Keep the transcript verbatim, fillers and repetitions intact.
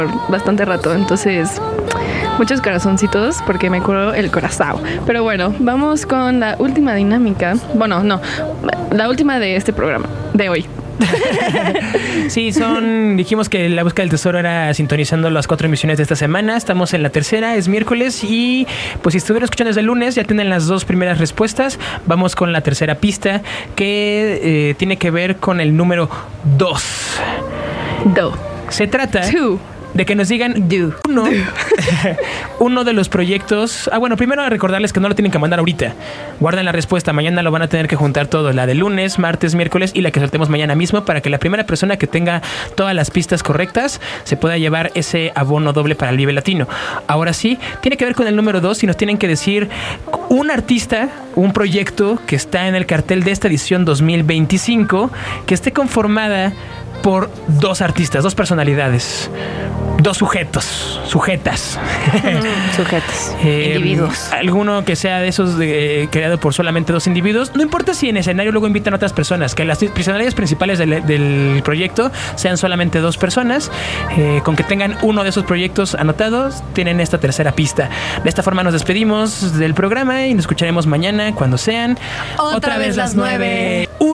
bastante rato, entonces muchos corazoncitos porque me curó el corazón. Pero bueno, vamos con la última dinámica. Bueno, no, la última de este programa, de hoy. Sí, son, dijimos que la búsqueda del tesoro era sintonizando las cuatro emisiones de esta semana. Estamos en la tercera, es miércoles. Y pues si estuvieron escuchando desde el lunes, ya tienen las dos primeras respuestas. Vamos con la tercera pista, que eh, tiene que ver con el número dos. Do. Se trata Two. de que nos digan Do. uno, uno de los proyectos. Ah, bueno, primero recordarles que no lo tienen que mandar ahorita. Guarden la respuesta, mañana lo van a tener que juntar todo, la de lunes, martes, miércoles y la que soltemos mañana mismo, para que la primera persona que tenga todas las pistas correctas se pueda llevar ese abono doble para el Vive Latino. Ahora sí, tiene que ver con el número dos y nos tienen que decir un artista, un proyecto que está en el cartel de esta edición dos mil veinticinco, que esté conformada por dos artistas, dos personalidades, dos sujetos, sujetas. Sujetos. Eh, individuos. Alguno que sea de esos de, eh, creado por solamente dos individuos. No importa si en escenario luego invitan a otras personas, que las personalidades principales del, del proyecto sean solamente dos personas. Eh, con que tengan uno de esos proyectos anotados, tienen esta tercera pista. De esta forma nos despedimos del programa y nos escucharemos mañana cuando sean Otra, Otra vez las nueve.